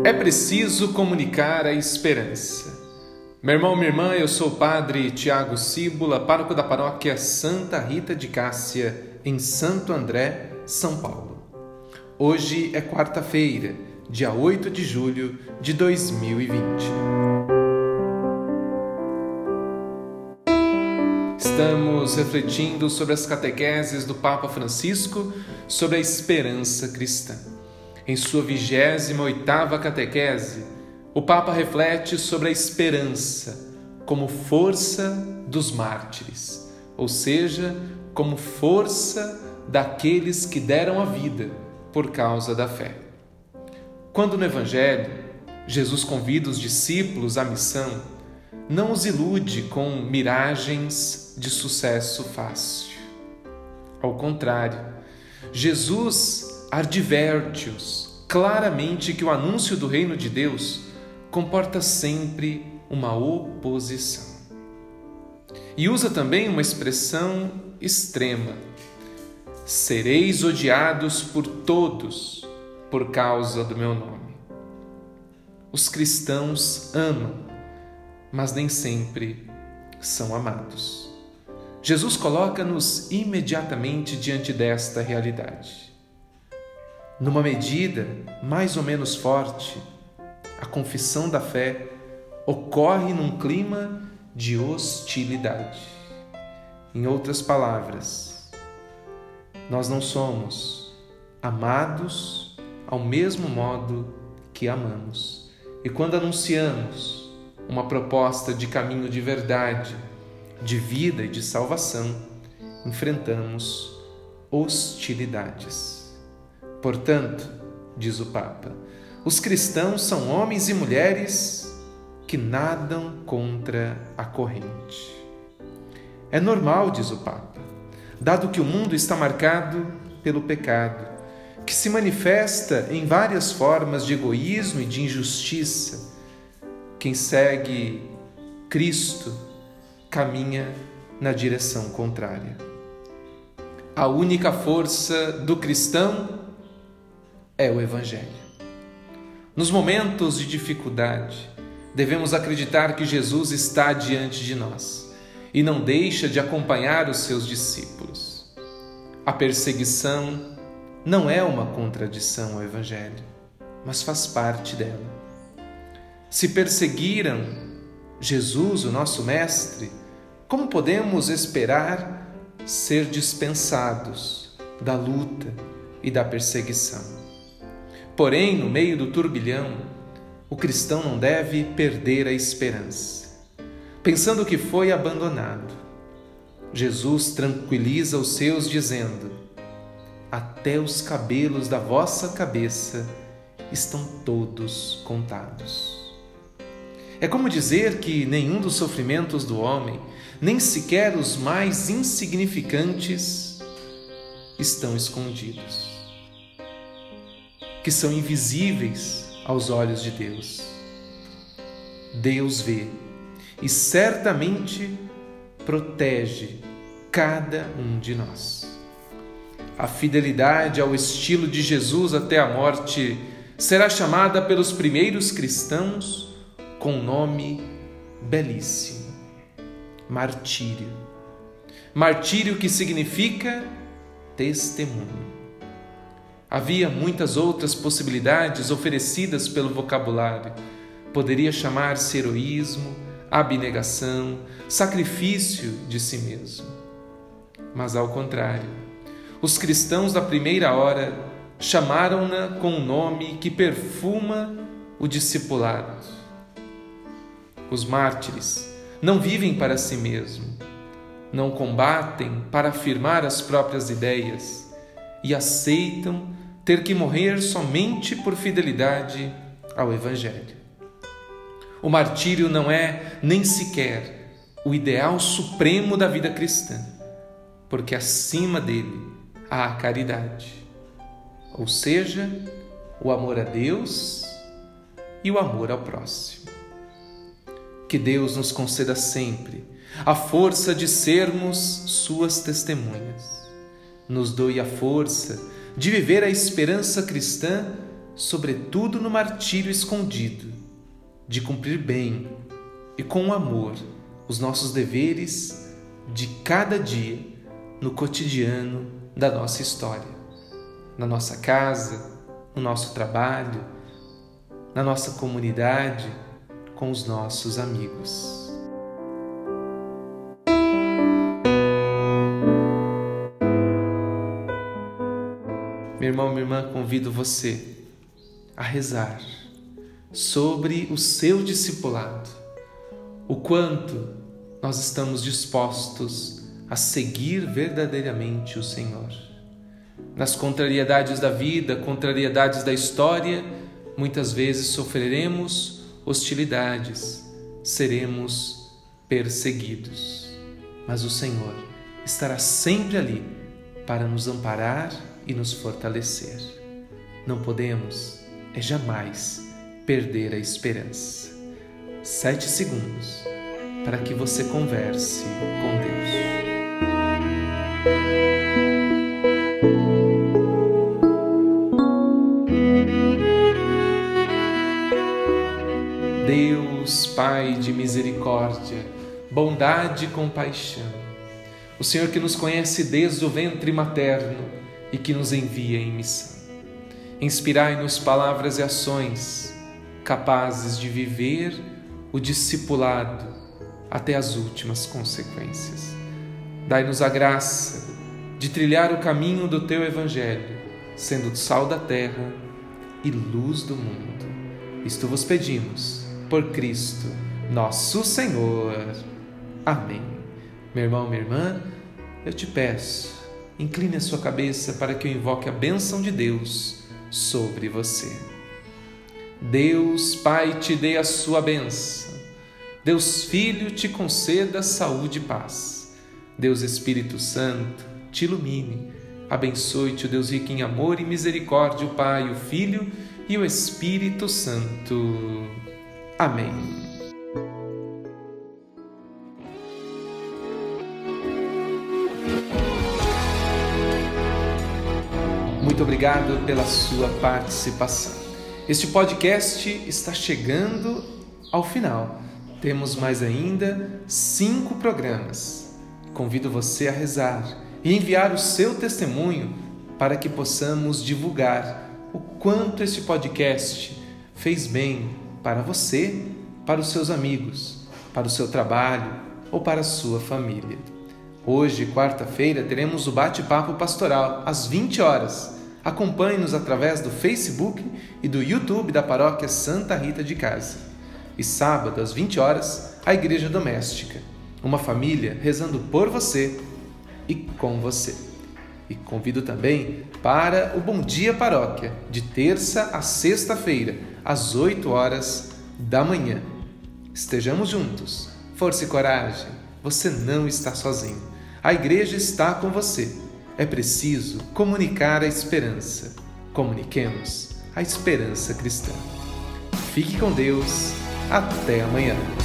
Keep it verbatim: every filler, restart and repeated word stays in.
É preciso comunicar a esperança. Meu irmão, minha irmã, eu sou o padre Tiago Cíbula, pároco da paróquia Santa Rita de Cássia, em Santo André, São Paulo. Hoje é quarta-feira, dia oito de julho de dois mil e vinte. Estamos refletindo sobre as catequeses do Papa Francisco sobre a esperança cristã. Em sua vigésima oitava catequese, o Papa reflete sobre a esperança como força dos mártires, ou seja, como força daqueles que deram a vida por causa da fé. Quando no Evangelho, Jesus convida os discípulos à missão, não os ilude com miragens de sucesso fácil. Ao contrário, Jesus adverte-os claramente que o anúncio do reino de Deus comporta sempre uma oposição. E usa também uma expressão extrema: sereis odiados por todos por causa do meu nome. Os cristãos amam, mas nem sempre são amados. Jesus coloca-nos imediatamente diante desta realidade. Numa medida mais ou menos forte, a confissão da fé ocorre num clima de hostilidade. Em outras palavras, nós não somos amados ao mesmo modo que amamos. E quando anunciamos uma proposta de caminho de verdade, de vida e de salvação, enfrentamos hostilidades. Portanto, diz o Papa, os cristãos são homens e mulheres que nadam contra a corrente. É normal, diz o Papa, dado que o mundo está marcado pelo pecado, que se manifesta em várias formas de egoísmo e de injustiça. Quem segue Cristo caminha na direção contrária. A única força do cristão é o Evangelho. Nos momentos de dificuldade, devemos acreditar que Jesus está diante de nós e não deixa de acompanhar os seus discípulos. A perseguição não é uma contradição ao Evangelho, mas faz parte dela. Se perseguiram Jesus, o nosso Mestre, como podemos esperar ser dispensados da luta e da perseguição? Porém, no meio do turbilhão, o cristão não deve perder a esperança. Pensando que foi abandonado, Jesus tranquiliza os seus dizendo: até os cabelos da vossa cabeça estão todos contados. É como dizer que nenhum dos sofrimentos do homem, nem sequer os mais insignificantes, estão escondidos, que são invisíveis aos olhos de Deus. Deus vê e certamente protege cada um de nós. A fidelidade ao estilo de Jesus até a morte será chamada pelos primeiros cristãos com um nome belíssimo: martírio. Martírio que significa testemunho. Havia muitas outras possibilidades oferecidas pelo vocabulário. Poderia chamar-se heroísmo, abnegação, sacrifício de si mesmo. Mas ao contrário, os cristãos da primeira hora chamaram-na com um nome que perfuma o discipulado. Os mártires não vivem para si mesmos, não combatem para afirmar as próprias ideias e aceitam ter que morrer somente por fidelidade ao Evangelho. O martírio não é nem sequer o ideal supremo da vida cristã, porque acima dele há a caridade, ou seja, o amor a Deus e o amor ao próximo. Que Deus nos conceda sempre a força de sermos suas testemunhas. Nos doe a força de viver a esperança cristã sobretudo no martírio escondido, de cumprir bem e com amor os nossos deveres de cada dia no cotidiano da nossa história, na nossa casa, no nosso trabalho, na nossa comunidade, com os nossos amigos. Meu irmão, minha irmã, convido você a rezar sobre o seu discipulado, o quanto nós estamos dispostos a seguir verdadeiramente o Senhor. Nas contrariedades da vida, contrariedades da história, muitas vezes sofreremos hostilidades, seremos perseguidos. Mas o Senhor estará sempre ali para nos amparar e nos fortalecer. Não podemos, é jamais, perder a esperança. Sete segundos para que você converse com Deus. Deus, Pai de misericórdia, bondade e compaixão, o Senhor que nos conhece desde o ventre materno e que nos envia em missão. Inspirai-nos palavras e ações capazes de viver o discipulado até as últimas consequências. Dai-nos a graça de trilhar o caminho do Teu Evangelho, sendo sal da terra e luz do mundo. Isto vos pedimos, por Cristo, nosso Senhor. Amém. Meu irmão, minha irmã, eu te peço, incline a sua cabeça para que eu invoque a bênção de Deus sobre você. Deus Pai te dê a sua bênção. Deus Filho te conceda saúde e paz. Deus Espírito Santo te ilumine. Abençoe-te o Deus rico em amor e misericórdia, o Pai, o Filho e o Espírito Santo. Amém. Muito obrigado pela sua participação. Este podcast está chegando ao final. Temos mais ainda cinco programas. Convido você a rezar e enviar o seu testemunho para que possamos divulgar o quanto este podcast fez bem para você, para os seus amigos, para o seu trabalho ou para a sua família. Hoje, quarta-feira, teremos o bate-papo pastoral às vinte horas. Acompanhe-nos através do Facebook e do YouTube da Paróquia Santa Rita de Cássia. E sábado, às vinte horas, a Igreja Doméstica. Uma família rezando por você e com você. E convido também para o Bom Dia Paróquia, de terça a sexta-feira, às oito horas da manhã. Estejamos juntos. Força e coragem. Você não está sozinho. A Igreja está com você. É preciso comunicar a esperança. Comuniquemos a esperança cristã. Fique com Deus. Até amanhã.